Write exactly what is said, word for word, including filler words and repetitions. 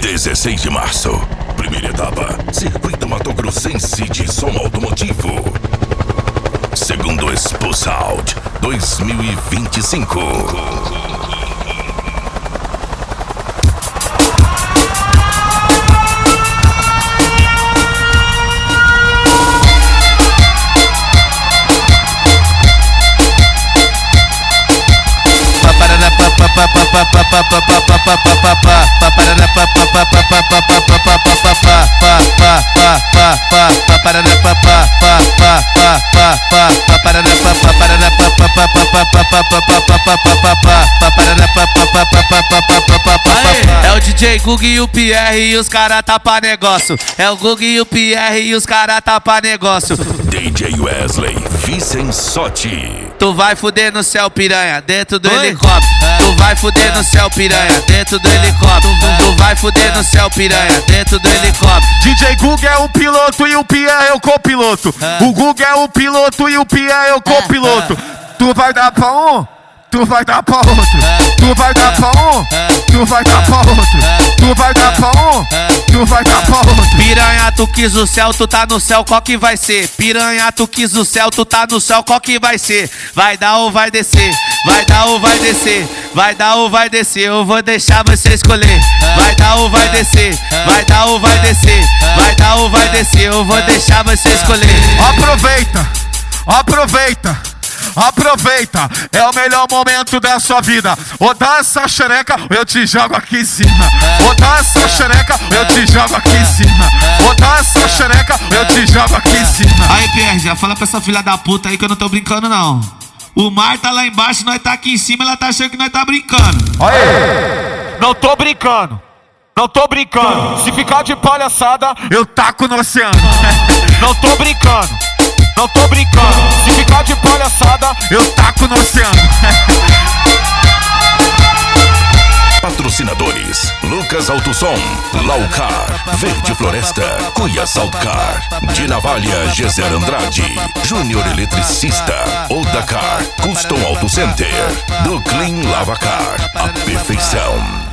dezesseis de março, primeira etapa, Circuito Mato Grossense de som automotivo. Segundo Expo Sound dois mil e vinte e cinco. É o D J Gug e o Pierre e os cara tá pra negócio. É o Gug e o Pierre e os cara tá pra negócio. D J Wesley Vicensotti. Tu vai fuder no céu, piranha, dentro do Oi? helicóptero. Tu vai fuder no céu, piranha, dentro do helicóptero. Tu vai fuder no céu, piranha, dentro do helicóptero. D J Gug é o piloto e o Pierre é o copiloto. O Gug é o piloto e o Pierre é o copiloto. Tu vai dar pra um, tu vai dar pra outro. Tu vai dar pra um, tu vai dar pra outro. Tu vai dar pra um, tu vai dar pra outro. Piranha, tu quis o céu, tu tá no céu, qual que vai ser? Piranha, tu quis o céu, tu tá no céu, qual que vai ser? Vai dar ou vai descer? Vai dar ou vai descer? Vai dar ou vai descer? Eu vou deixar você escolher. Vai dar ou vai descer? Vai dar ou vai descer? Vai dar ou vai descer? Eu vou deixar você escolher. Aproveita, aproveita. Aproveita, é o melhor momento da sua vida. Ou dá essa xereca, eu te jogo aqui em cima. Ou dá essa xereca, eu te jogo aqui em cima. Ou dá essa xereca, eu te jogo aqui em cima. Aí, Pierre, já fala pra essa filha da puta aí que eu não tô brincando, não. O mar tá lá embaixo, nós tá aqui em cima, ela tá achando que nós tá brincando. Aí, não tô brincando. Não tô brincando. Se ficar de palhaçada, eu taco no oceano. Não tô brincando. Não tô brincando, se ficar de palhaçada, eu taco no oceano. Patrocinadores: Lucas Autosom, Laucar, Verde Floresta, Cuia Saltcar, de Navalha, Gezer Andrade, Júnior Eletricista, Odacar, Custom Auto Center, do Clean Lavacar, a perfeição.